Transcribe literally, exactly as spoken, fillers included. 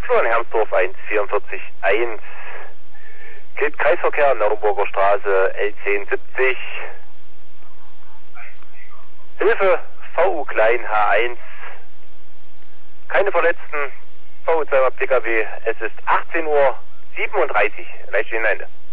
Florian Hermsdorf eins vierundvierzig eins. Gilt Kreisverkehr, Naumburger Straße, L zehn siebzig. Hilfe, V U klein H eins. Keine Verletzten, V U zwei P K W. Es ist achtzehn Uhr siebenunddreißig. Leicht Ende.